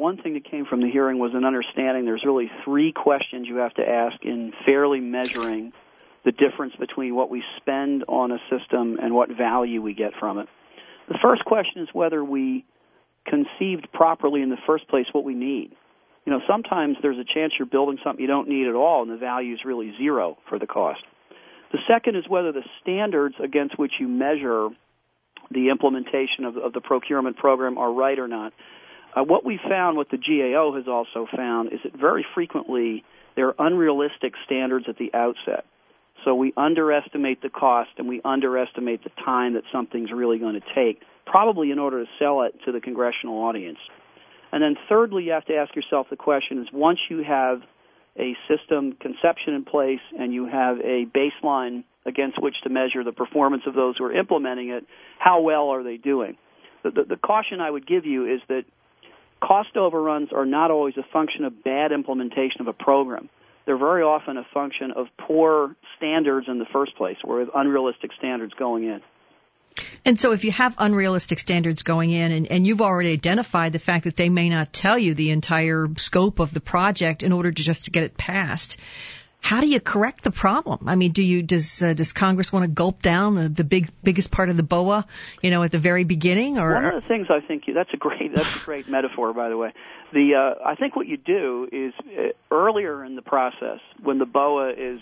one thing that came from the hearing was an understanding there's really three questions you have to ask in fairly measuring the difference between what we spend on a system and what value we get from it. The first question is whether we conceived properly in the first place what we need. You know, sometimes there's a chance you're building something you don't need at all, and the value is really zero for the cost. The second is whether the standards against which you measure the implementation of the procurement program are right or not. What we found, what the GAO has also found, is that very frequently there are unrealistic standards at the outset. So we underestimate the cost and we underestimate the time that something's really going to take, probably in order to sell it to the congressional audience. And then thirdly, you have to ask yourself the question is, once you have a system conception in place and you have a baseline against which to measure the performance of those who are implementing it, how well are they doing? The caution I would give you is that cost overruns are not always a function of bad implementation of a program. They're very often a function of poor standards in the first place, or with unrealistic standards going in. And so if you have unrealistic standards going in, and you've already identified the fact that they may not tell you the entire scope of the project in order to get it passed, how do you correct the problem? I mean, does Congress want to gulp down the biggest part of the BOA, at the very beginning? Or one of the things I think that's a great metaphor, by the way. I think what you do is earlier in the process, when the BOA is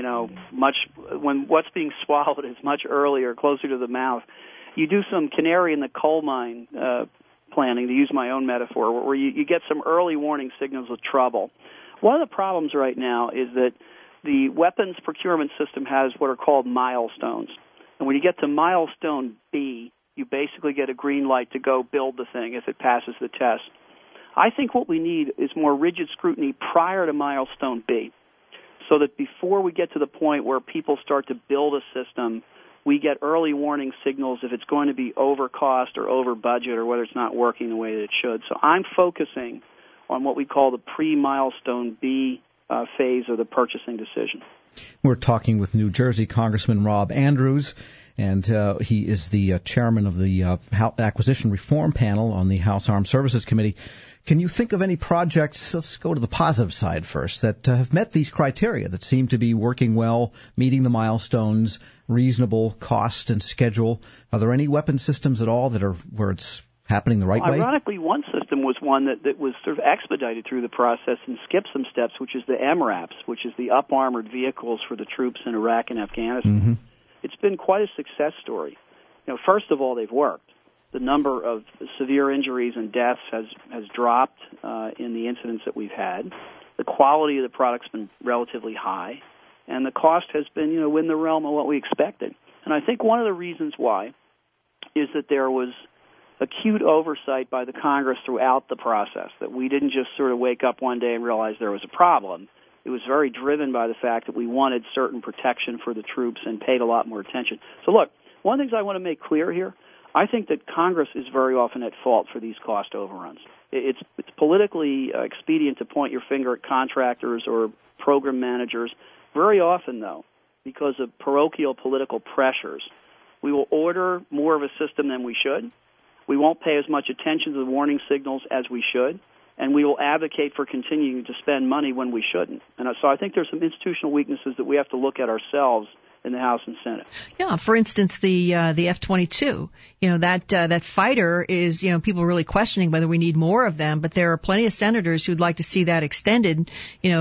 when what's being swallowed is much earlier, closer to the mouth, you do some canary in the coal mine planning, to use my own metaphor, where you get some early warning signals of trouble. One of the problems right now is that the weapons procurement system has what are called milestones. And when you get to milestone B, you basically get a green light to go build the thing if it passes the test. I think what we need is more rigid scrutiny prior to milestone B, so that before we get to the point where people start to build a system, we get early warning signals if it's going to be over cost or over budget or whether it's not working the way that it should. So I'm focusing on what we call the pre-milestone B phase of the purchasing decision. We're talking with New Jersey Congressman Rob Andrews, and he is the chairman of the Acquisition Reform Panel on the House Armed Services Committee. Can you think of any projects, let's go to the positive side first, that have met these criteria, that seem to be working well, meeting the milestones, reasonable cost and schedule? Are there any weapon systems at all that are where it's happening the right way? Ironically, one system was one that was sort of expedited through the process and skipped some steps, which is the MRAPs, which is the up-armored vehicles for the troops in Iraq and Afghanistan. Mm-hmm. It's been quite a success story. First of all, they've worked. The number of severe injuries and deaths has dropped in the incidents that we've had. The quality of the product's been relatively high, and the cost has been, in the realm of what we expected. And I think one of the reasons why is that there was acute oversight by the Congress throughout the process, that we didn't just sort of wake up one day and realize there was a problem. It was very driven by the fact that we wanted certain protection for the troops and paid a lot more attention. So look, one of the things I want to make clear here, I think that Congress is very often at fault for these cost overruns. It's politically expedient to point your finger at contractors or program managers. Very often, though, because of parochial political pressures, we will order more of a system than we should. We won't pay as much attention to the warning signals as we should, and we will advocate for continuing to spend money when we shouldn't. And so I think there's some institutional weaknesses that we have to look at ourselves in the House and Senate. Yeah, for instance, the F-22, that fighter is, people are really questioning whether we need more of them, but there are plenty of senators who'd like to see that extended,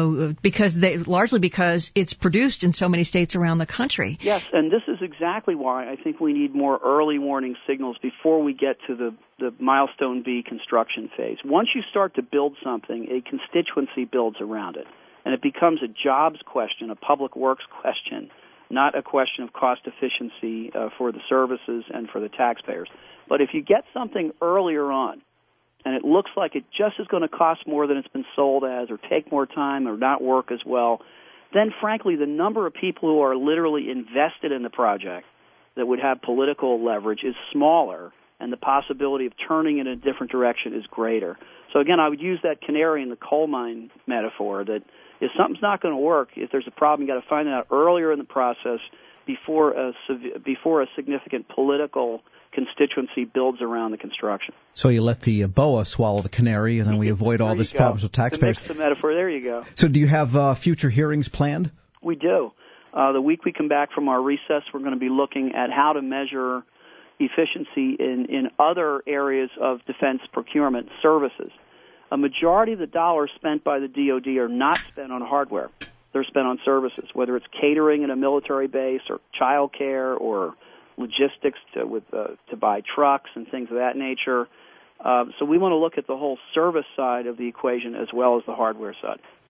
largely because it's produced in so many states around the country. Yes, and this is exactly why I think we need more early warning signals before we get to the milestone B construction phase. Once you start to build something, a constituency builds around it, and it becomes a jobs question, a public works question, not a question of cost efficiency for the services and for the taxpayers. But if you get something earlier on, and it looks like it just is going to cost more than it's been sold as, or take more time, or not work as well, then frankly the number of people who are literally invested in the project that would have political leverage is smaller, and the possibility of turning in a different direction is greater. So again, I would use that canary in the coal mine metaphor, that if something's not going to work, if there's a problem, you've got to find it out earlier in the process before a significant political constituency builds around the construction. So you let the boa swallow the canary, and then we avoid all this problems with taxpayers. The metaphor. There you go. So do you have future hearings planned? We do. The week we come back from our recess, we're going to be looking at how to measure efficiency in other areas of defense procurement services. A majority of the dollars spent by the DoD are not spent on hardware. They're spent on services, whether it's catering in a military base or child care or logistics to buy trucks and things of that nature. So we want to look at the whole service side of the equation as well as the hardware side.